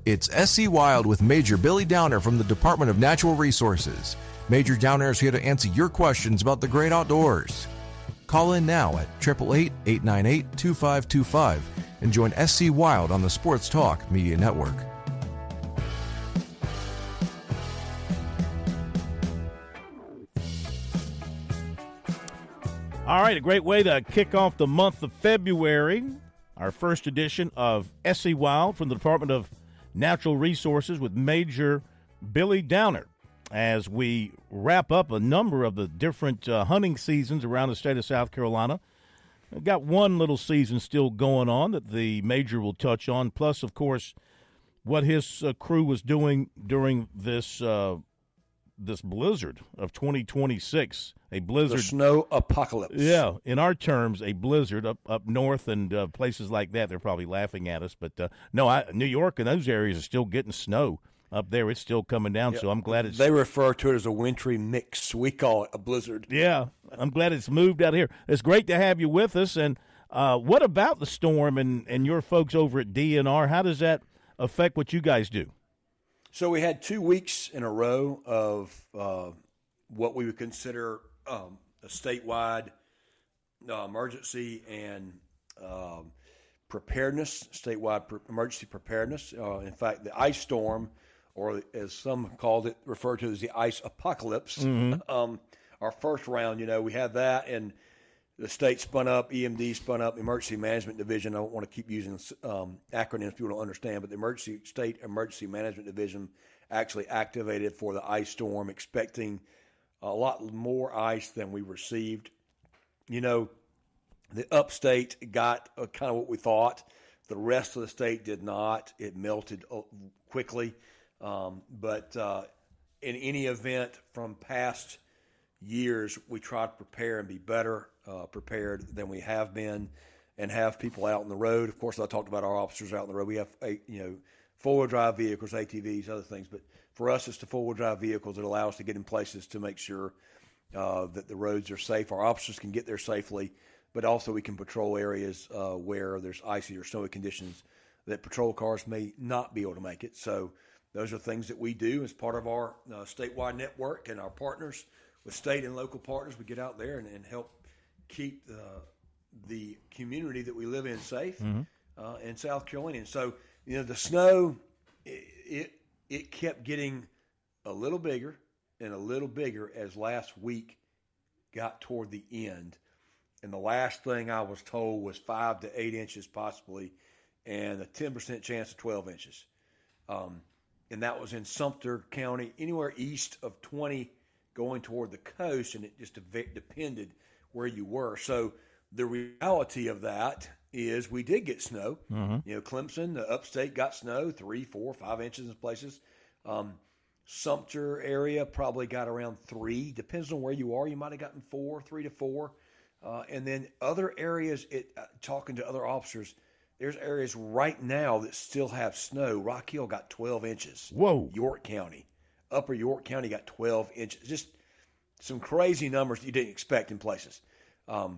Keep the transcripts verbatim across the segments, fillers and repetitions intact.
It's S C Wild with Major Billy Downer from the Department of Natural Resources. Major Downer is here to answer your questions about the great outdoors. Call in now at eight eight eight, eight nine eight, two five two five and join S C Wild on the Sports Talk Media Network. All right, a great way to kick off the month of February. Our first edition of S C Wild from the Department of Natural Resources with Major Billy Downer as we wrap up a number of the different uh, hunting seasons around the state of South Carolina. We've got one little season still going on that the Major will touch on, plus, of course, what his uh, crew was doing during this uh, this blizzard of twenty twenty-six. A blizzard. The snow apocalypse. Yeah, in our terms, a blizzard up up north and uh, places like that. They're probably laughing at us. But, uh, no, I, New York and those areas are still getting snow up there. It's still coming down, yep. So I'm glad it's – They refer to it as a wintry mix. We call it a blizzard. Yeah, I'm glad it's moved out here. It's great to have you with us. And uh, what about the storm and, and your folks over at D N R? How does that affect what you guys do? So we had two weeks in a row of uh, what we would consider – Um, a statewide uh, emergency and um, preparedness, statewide pre- emergency preparedness. Uh, in fact, the ice storm, or as some called it, referred to as the ice apocalypse. Mm-hmm. Um, our first round, you know, we had that, and the state spun up, E M D spun up, Emergency Management Division. I don't want to keep using um, acronyms people don't understand, but the emergency state emergency management division actually activated for the ice storm, expecting a lot more ice than we received. You know, the upstate got uh, kind of what we thought. The rest of the state did not. It melted quickly. Um, but uh, in any event from past years, we try to prepare and be better uh, prepared than we have been and have people out on the road. Of course, I talked about our officers out on the road. We have, you know, four-wheel drive vehicles, A T Vs, other things. But for us, it's the four-wheel drive vehicles that allow us to get in places to make sure uh, that the roads are safe. Our officers can get there safely, but also we can patrol areas uh, where there's icy or snowy conditions that patrol cars may not be able to make it. So those are things that we do as part of our uh, statewide network and our partners with state and local partners. We get out there and, and help keep the, the community that we live in safe mm-hmm. uh, in South Carolina. And so, you know, the snow, it, it it kept getting a little bigger and a little bigger as last week got toward the end. And the last thing I was told was five to eight inches possibly, and a ten percent chance of twelve inches. Um, and that was in Sumter County, anywhere east of twenty going toward the coast, and it just depended where you were. So the reality of that is we did get snow. Mm-hmm. You know, Clemson, the upstate got snow, three, four, five inches in places. Um, Sumter area probably got around three. Depends on where you are. You might have gotten four, three to four. Uh, and then other areas, it, uh, talking to other officers, there's areas right now that still have snow. Rock Hill got twelve inches. Whoa. York County. Upper York County got twelve inches. Just some crazy numbers you didn't expect in places. Um,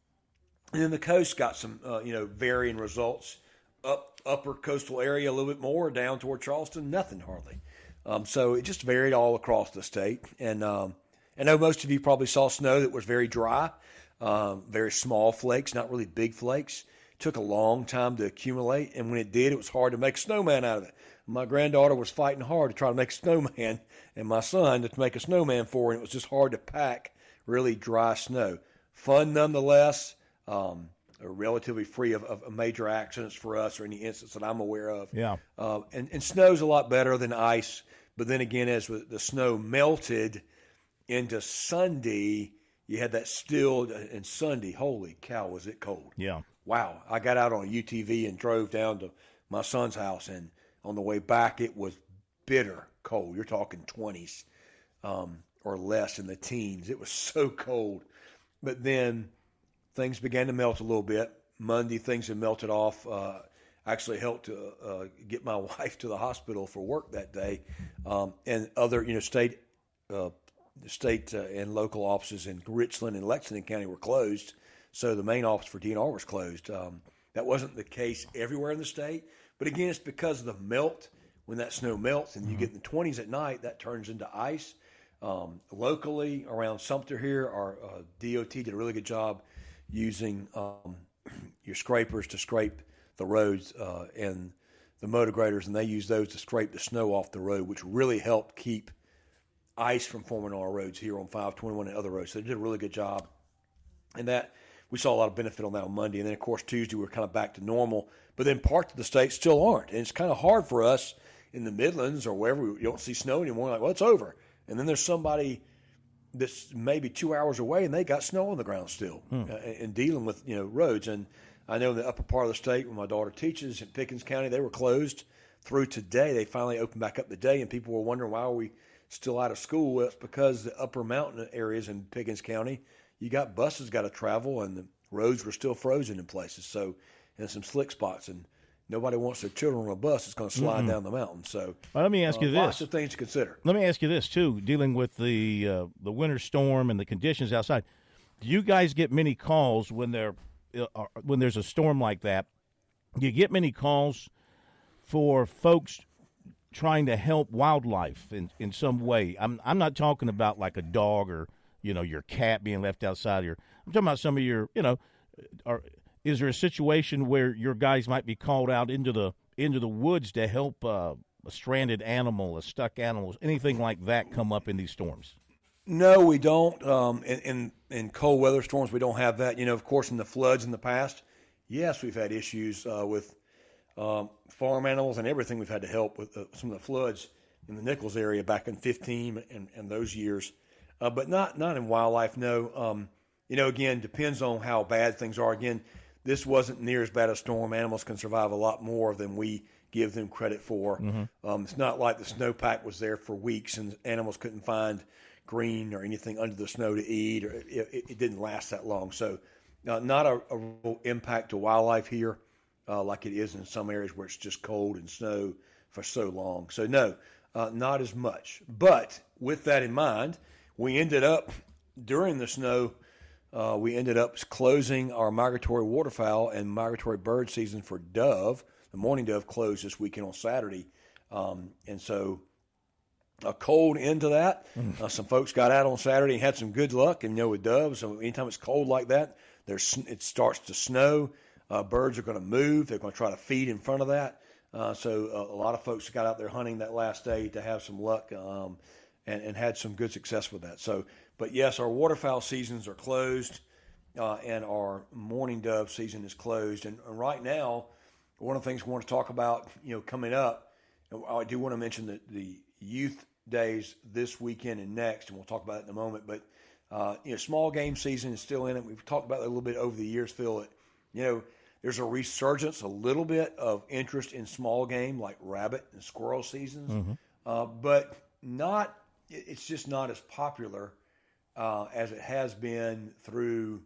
and then the coast got some, uh, you know, varying results. Up upper coastal area a little bit more, down toward Charleston, nothing hardly. Um, so it just varied all across the state. And um, I know most of you probably saw snow that was very dry, um, very small flakes, not really big flakes. It took a long time to accumulate, and when it did, it was hard to make a snowman out of it. My granddaughter was fighting hard to try to make a snowman, and my son to make a snowman for her, and it was just hard to pack really dry snow. Fun nonetheless, um, relatively free of, of major accidents for us or any incidents that I'm aware of. Yeah. Uh, and, and snow's a lot better than ice, but then again, as the snow melted into Sunday, you had that still, and Sunday, holy cow, was it cold. Yeah. Wow. I got out on a U T V and drove down to my son's house, and on the way back, it was bitter cold. You're talking twenties um, or less in the teens. It was so cold. But then things began to melt a little bit. Monday, things had melted off. Uh, actually helped to uh, get my wife to the hospital for work that day. Um, and other, you know, state uh, state uh, and local offices in Richland and Lexington County were closed. So the main office for D N R was closed. Um, that wasn't the case everywhere in the state. But again, it's because of the melt. when that snow melts and you get in the twenties at night, that turns into ice. Um, locally around Sumter here, our uh, D O T did a really good job using um, your scrapers to scrape the roads uh, and the motor graders, and they use those to scrape the snow off the road, which really helped keep ice from forming on our roads here on five twenty-one and other roads. So they did a really good job. And that, we saw a lot of benefit on that on Monday. And then, of course, Tuesday we were kind of back to normal. But then parts of the state still aren't. And it's kind of hard for us in the Midlands or wherever you don't see snow anymore. Like, well, it's over. And then there's somebody that's maybe two hours away and they got snow on the ground still hmm. uh, and dealing with, you know, roads. And I know in the upper part of the state where my daughter teaches in Pickens County, they were closed through today. They finally opened back up today, and people were wondering, why are we still out of school? Well, it's because the upper mountain areas in Pickens County, you got buses got to travel, and the roads were still frozen in places. So, and some slick spots, and nobody wants their children on a bus that's going to slide mm-hmm. down the mountain. So, well, let me ask you uh, this: lots of things to consider. Let me ask you this too, dealing with the uh, the winter storm and the conditions outside. Do you guys get many calls when there uh, when there's a storm like that? Do you get many calls for folks trying to help wildlife in, in some way? I'm I'm not talking about like a dog or, you know, your cat being left outside here. I'm talking about some of your, you know, are, is there a situation where your guys might be called out into the into the woods to help uh, a stranded animal, a stuck animal, anything like that come up in these storms? No, we don't. Um, in, in in cold weather storms, we don't have that. You know, of course, in the floods in the past, yes, we've had issues uh, with um, farm animals and everything. We've had to help with uh, some of the floods in the Nichols area back in fifteen and, and those years, uh, but not not in wildlife. No, um, you know, again, depends on how bad things are. Again, this wasn't near as bad a storm. Animals can survive a lot more than we give them credit for. Mm-hmm. Um, it's not like the snowpack was there for weeks and animals couldn't find green or anything under the snow to eat, or it, it, it didn't last that long. So uh, not a, a real impact to wildlife here uh, like it is in some areas where it's just cold and snow for so long. So no, uh, not as much. But with that in mind, we ended up, during the snow, uh, we ended up closing our migratory waterfowl and migratory bird season for dove. The mourning dove closed this weekend on Saturday. Um, and so a cold into that. Mm. Uh, some folks got out on Saturday and had some good luck. And, you know, with doves, so anytime it's cold like that, there's it starts to snow. Uh, birds are going to move. They're going to try to feed in front of that. Uh, so uh, a lot of folks got out there hunting that last day to have some luck um, and, and had some good success with that. So, but, yes, our waterfowl seasons are closed uh, and our mourning dove season is closed. And, and right now, one of the things we want to talk about, you know, coming up, I do want to mention that the youth days this weekend and next, and we'll talk about it in a moment. But uh, you know, small game season is still in it. We've talked about it a little bit over the years, Phil. That, you know, there's a resurgence, a little bit of interest in small game like rabbit and squirrel seasons, mm-hmm. uh, but not. It's just not as popular uh, as it has been through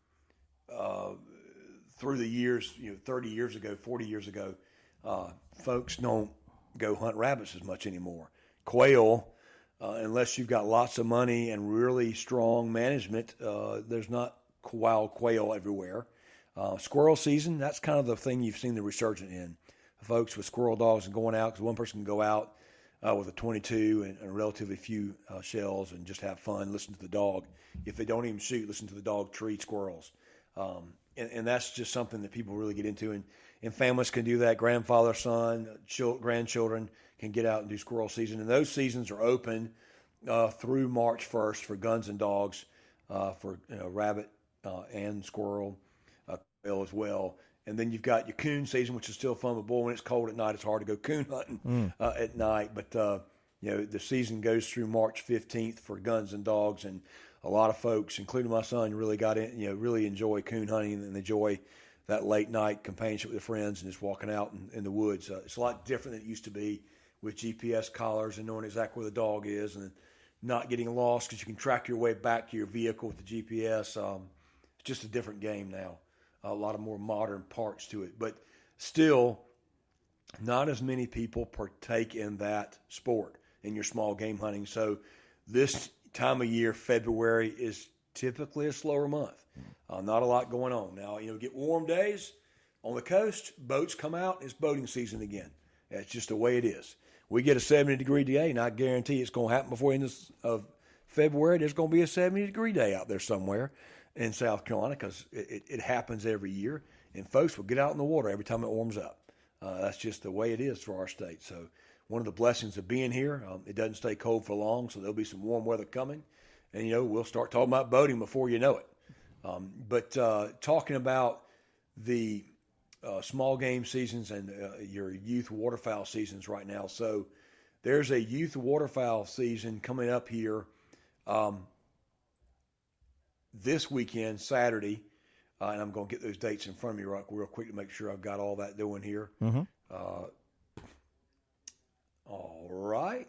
uh, through the years. You know, thirty years ago, forty years ago, uh, folks don't go hunt rabbits as much anymore. Quail, uh, unless you've got lots of money and really strong management, uh, there's not wild quail everywhere. Uh, squirrel season, that's kind of the thing you've seen the resurgence in. Folks with squirrel dogs and going out, because one person can go out uh, with a twenty-two and, and relatively few uh, shells and just have fun, listen to the dog. If they don't even shoot, listen to the dog treat squirrels. Um, and, and that's just something that people really get into. And, and families can do that. Grandfather, son, ch- grandchildren can get out and do squirrel season. And those seasons are open uh, through March first for guns and dogs, uh, for you know, rabbit uh, and squirrel uh, quail as well. And then you've got your coon season, which is still fun. But boy, when it's cold at night, it's hard to go coon hunting mm. uh, at night. But uh, you know, the season goes through March fifteenth for guns and dogs, and a lot of folks, including my son, really got in. You know, really enjoy coon hunting and enjoy that late night companionship with friends and just walking out in, in the woods. Uh, it's a lot different than it used to be with G P S collars and knowing exactly where the dog is and not getting lost because you can track your way back to your vehicle with the G P S. Um, it's just a different game now. A lot of more modern parts to it. But still, not as many people partake in that sport, in your small game hunting. So this time of year, February, is typically a slower month. Uh, not a lot going on. Now, you know, get warm days on the coast, boats come out, it's boating season again. That's just the way it is. we get a seventy-degree day, and I guarantee it's going to happen before the end of February. There's going to be a seventy-degree day out there somewhere in South Carolina because it, it, it happens every year, and folks will get out in the water every time it warms up. Uh, that's just the way it is for our state. So one of the blessings of being here, um, it doesn't stay cold for long, so there'll be some warm weather coming. And, you know, we'll start talking about boating before you know it. Um, but uh, talking about the uh, small game seasons and uh, your youth waterfowl seasons right now. So there's a youth waterfowl season coming up here um, this weekend, Saturday. Uh, and I'm going to get those dates in front of me real, real quick to make sure I've got all that doing here. Mm-hmm. Uh, all right.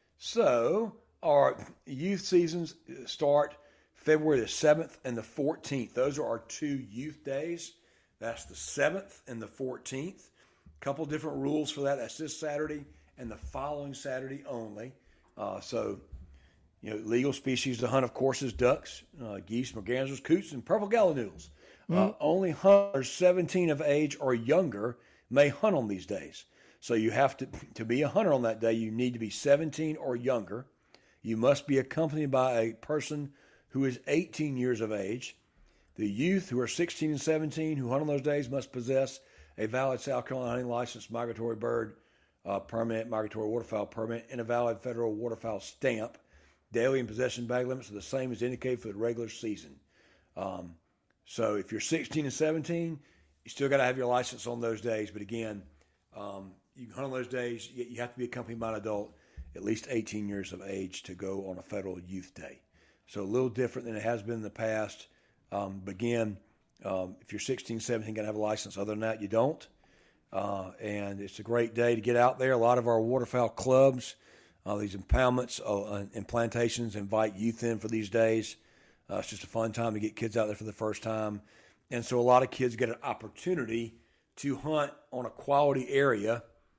So our youth seasons start February the seventh and the fourteenth. Those are our two youth days. That's the seventh and the fourteenth. A couple different rules for that. That's this Saturday and the following Saturday only. Uh, so, you know, legal species to hunt, of course, is ducks, uh, geese, mergansers, coots, and purple gallinoodles. Mm-hmm. Uh, only hunters seventeen of age or younger may hunt on these days. So you have to, to be a hunter on that day, you need to be seventeen or younger. You must be accompanied by a person who is eighteen years of age. The youth who are sixteen and seventeen who hunt on those days must possess a valid South Carolina hunting license, migratory bird uh, permit, migratory waterfowl permit, and a valid federal waterfowl stamp. Daily and possession bag limits are the same as indicated for the regular season. Um, So if you're sixteen and seventeen, you still got to have your license on those days. But again, um, you can hunt on those days. You have to be accompanied by an adult, at least eighteen years of age, to go on a federal youth day. So a little different than it has been in the past. Um, but again, um, if you're sixteen, seventeen, got to have a license. Other than that, you don't. Uh, and it's a great day to get out there. A lot of our waterfowl clubs, uh, these impoundments uh, and plantations invite youth in for these days. Uh, it's just a fun time to get kids out there for the first time. And so a lot of kids get an opportunity to hunt on a quality area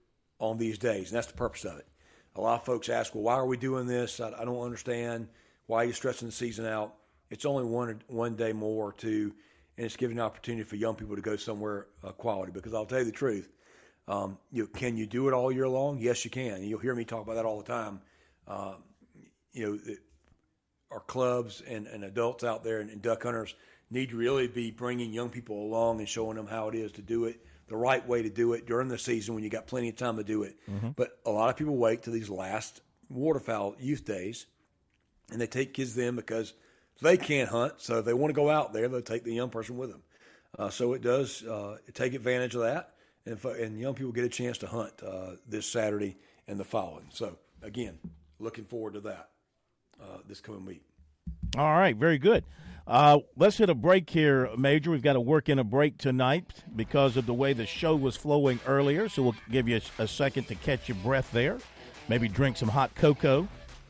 on these days. And that's the purpose of it. A lot of folks ask, well, why are we doing this? I, I don't understand. Why are you stretching the season out? It's only one one day more to, and it's giving an opportunity for young people to go somewhere uh, quality. Because I'll tell you the truth, um, you know, can you do it all year long? Yes, you can. You'll hear me talk about that all the time. Uh, you know, it, our clubs and, and adults out there and, and duck hunters need to really be bringing young people along and showing them how it is to do it, the right way to do it during the season when you got plenty of time to do it. Mm-hmm. But a lot of people wait till these last waterfowl youth days, and they take kids then because they can't hunt. So if they want to go out there, they'll take the young person with them. Uh, so it does uh, take advantage of that, and, if, and young people get a chance to hunt uh, this Saturday and the following. So, again, looking forward to that. Uh, this coming week. All right, very good. Uh, let's hit a break here, Major. We've got to work in a break tonight because of the way the show was flowing earlier, so we'll give you a, a second to catch your breath there. Maybe drink some hot cocoa,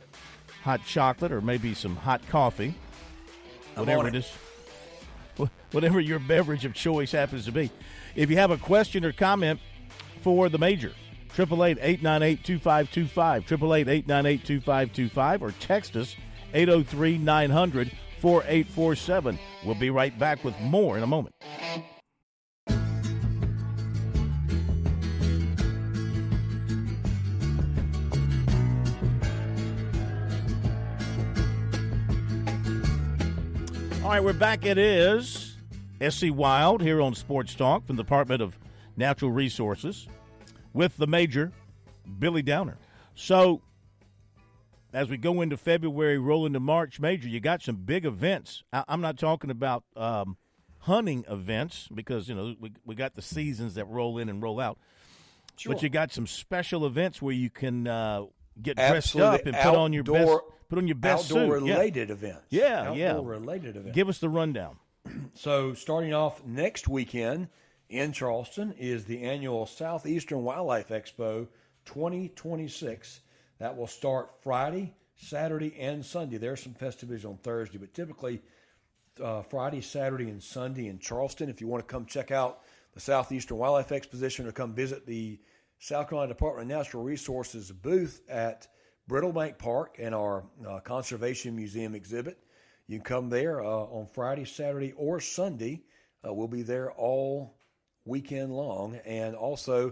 hot chocolate, or maybe some hot coffee, whatever it is, whatever your beverage of choice happens to be. If you have a question or comment for the Major, eight eight eight, eight nine eight, two five two five, eight eight eight, eight nine eight, two five two five, or text us eight oh three, nine hundred, four eight four seven. We'll be right back with more in a moment. All right, we're back. It is S C Wild here on Sports Talk from the Department of Natural Resources with the Major, Billy Downer. So, as we go into February, roll into March, Major, you got some big events. I, I'm not talking about um, hunting events because, you know, we, we got the seasons that roll in and roll out. Sure. But you got some special events where you can uh, get dressed Absolutely. up and outdoor, put on your best put on your best outdoor suit. related yeah. events. Yeah, outdoor yeah. related events. Give us the rundown. So, starting off next weekend in Charleston is the annual Southeastern Wildlife Expo twenty twenty-six. That will start Friday, Saturday, and Sunday. There are some festivities on Thursday, but typically uh, Friday, Saturday, and Sunday in Charleston. If you want to come check out the Southeastern Wildlife Exposition or come visit the South Carolina Department of Natural Resources booth at Brittlebank Park and our uh, Conservation Museum exhibit, you can come there uh, on Friday, Saturday, or Sunday. Uh, we'll be there all weekend long. And also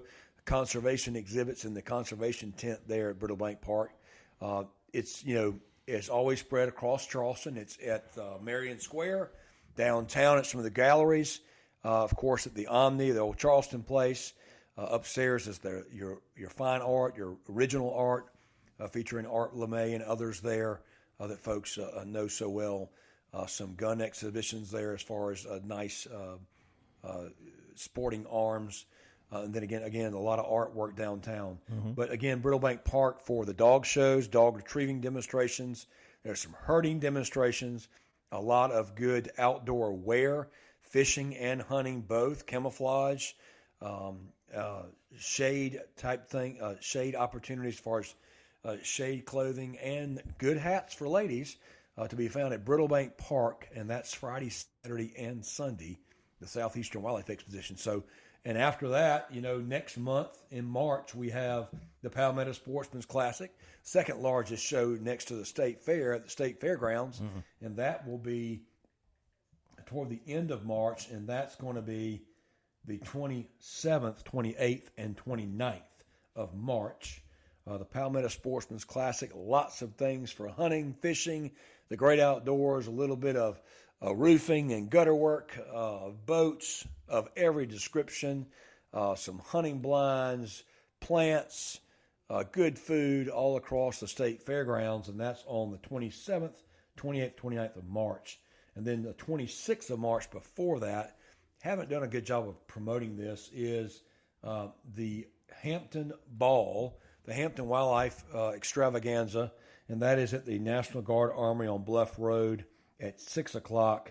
conservation exhibits in the conservation tent there at Brittle Bank Park. Uh, it's, you know, it's always spread across Charleston. It's at uh, Marion Square. Downtown at some of the galleries. Uh, of course, at the Omni, the old Charleston place. Uh, upstairs is the, your your fine art, your original art, uh, featuring Art LeMay and others there uh, that folks uh, know so well. Uh, some gun exhibitions there as far as uh, nice uh, uh, sporting arms. Uh, and then again, again, a lot of artwork downtown. Mm-hmm. But again, Brittle Bank Park for the dog shows, dog retrieving demonstrations. There's some herding demonstrations. A lot of good outdoor wear, fishing and hunting both, camouflage, um, uh, shade type thing, uh, shade opportunities as far as uh, shade clothing, and good hats for ladies uh, to be found at Brittle Bank Park, and that's Friday, Saturday, and Sunday, the Southeastern Wildlife Exposition. So, and after that, you know, next month in March, we have the Palmetto Sportsman's Classic, second largest show next to the State Fair at the State Fairgrounds, mm-hmm. and that will be toward the end of March, and that's going to be the twenty-seventh, twenty-eighth, and twenty-ninth of March. Uh, the Palmetto Sportsman's Classic, lots of things for hunting, fishing, the great outdoors, a little bit of uh, roofing and gutter work, uh, boats of every description, uh, some hunting blinds, plants, uh, good food all across the state fairgrounds, and that's on the twenty-seventh, twenty-eighth, twenty-ninth of March. And then the twenty-sixth of March before that, haven't done a good job of promoting this, is uh, the Hampton Ball, the Hampton Wildlife uh, Extravaganza, and that is at the National Guard Armory on Bluff Road at six o'clock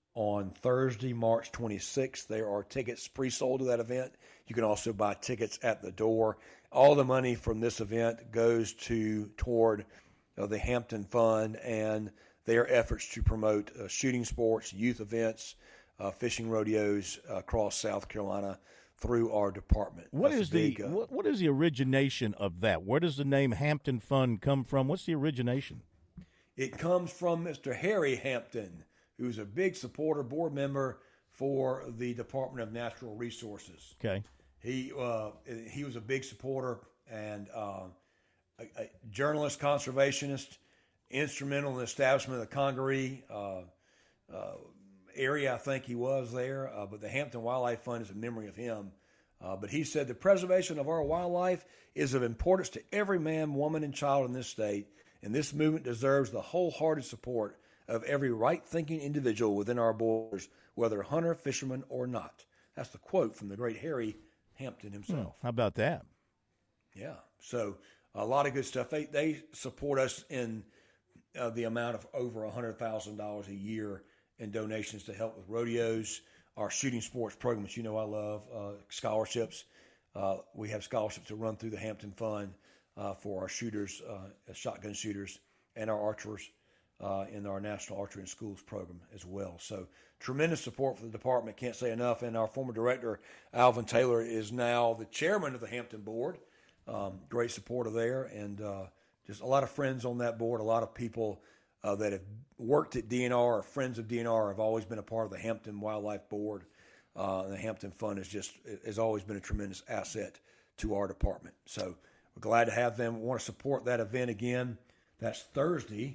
on Thursday, March twenty-sixth. There are tickets pre-sold to that event. You can also buy tickets at the door. All the money from this event goes to toward uh, the Hampton Fund and their efforts to promote uh, shooting sports, youth events, uh, fishing rodeos uh, across South Carolina through our department. What That's is big, the uh, what, what is the origination of that? Where does the name Hampton Fund come from? What's the origination? It comes from Mister Harry Hampton, who's a big supporter, board member for the Department of Natural Resources. Okay. He uh, he was a big supporter and uh, a, a journalist, conservationist, instrumental in the establishment of the Congaree uh, uh, area, I think he was there. Uh, but the Hampton Wildlife Fund is a memory of him. Uh, but he said the preservation of our wildlife is of importance to every man, woman, and child in this state, and this movement deserves the wholehearted support of every right-thinking individual within our borders, whether hunter, fisherman, or not. That's the quote from the great Harry Hampton himself. Hmm, how about that? Yeah. So a lot of good stuff. They they support us in uh, the amount of over one hundred thousand dollars a year in donations to help with rodeos, our shooting sports program, which you know I love, uh, scholarships. Uh, we have scholarships to run through the Hampton Fund uh, for our shooters, uh, shotgun shooters, and our archers uh, in our National Archery in Schools program as well. So tremendous support for the department. Can't say enough. And our former director, Alvin Taylor, is now the chairman of the Hampton Board. Um, great supporter there, and uh, just a lot of friends on that board. A lot of people uh, that have worked at D N R or friends of D N R have always been a part of the Hampton Wildlife Board. Uh, and the Hampton Fund is just has always been a tremendous asset to our department. So we're glad to have them. We want to support that event again. That's Thursday,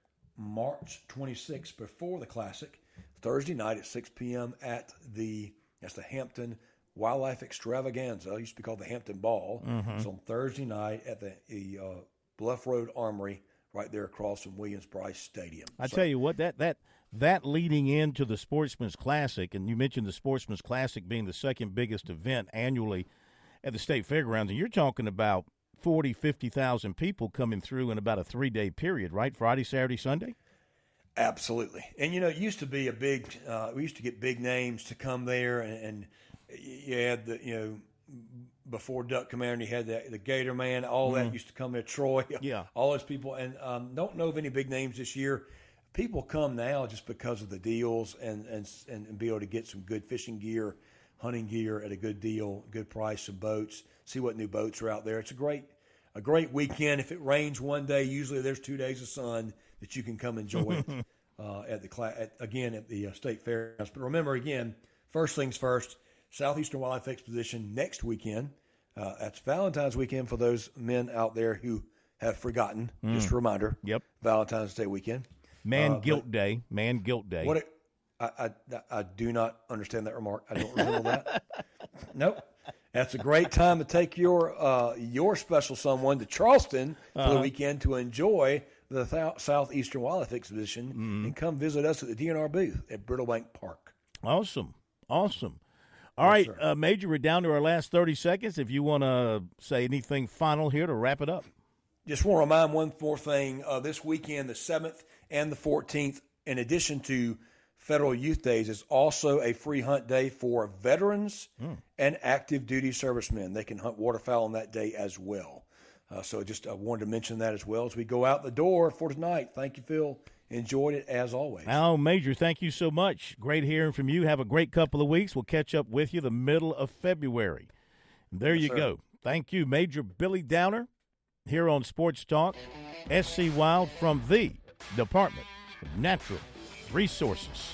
March twenty-sixth, before the Classic. Thursday night at six p.m. at the that's the Hampton Wildlife Extravaganza. It used to be called the Hampton Ball. Mm-hmm. It's on Thursday night at the, the uh, Bluff Road Armory, right there across from Williams-Brice Stadium. I so, tell you what, that that that leading into the Sportsman's Classic, and you mentioned the Sportsman's Classic being the second biggest event annually at the State Fairgrounds, and you're talking about forty, fifty thousand people coming through in about a three-day period, right? Friday, Saturday, Sunday? Absolutely. And, you know, it used to be a big uh, – we used to get big names to come there, and, and you had the, you know, before Duck Commander, you had the, the Gator Man, all mm. that used to come there, Troy, yeah. all those people. And um, don't know of any big names this year. People come now just because of the deals and, and, and be able to get some good fishing gear, hunting gear at a good deal, good price, some boats, see what new boats are out there. It's a great a great weekend. If it rains one day, usually there's two days of sun that you can come enjoy it, uh, at the at, again at the uh, State Fairgrounds. But remember, again, first things first, Southeastern Wildlife Exposition next weekend, Uh, that's Valentine's weekend for those men out there who have forgotten. Mm. Just a reminder. Yep. Valentine's Day weekend. Man uh, guilt day. Man guilt day. What? A, I, I I do not understand that remark. I don't resemble that. Nope. That's a great time to take your uh, your special someone to Charleston for uh-huh. the weekend to enjoy the th- Southeastern Wildlife Exhibition mm-hmm. and come visit us at the D N R booth at Brittlebank Park. Awesome. Awesome. All yes, right, uh, Major, we're down to our last thirty seconds. If you want to say anything final here to wrap it up. Just want to remind one more thing. Uh, this weekend, the seventh and the fourteenth, in addition to Federal Youth Days, is also a free hunt day for veterans mm. and active duty servicemen. They can hunt waterfowl on that day as well. Uh, so just uh, wanted to mention that as well as we go out the door for tonight. Thank you, Phil. Enjoyed it as always. Oh, Major, thank you so much. Great hearing from you. Have a great couple of weeks. We'll catch up with you the middle of February. There yes, you sir. go. Thank you, Major Billy Downer, here on Sports Talk, S C Wild from the Department of Natural Resources.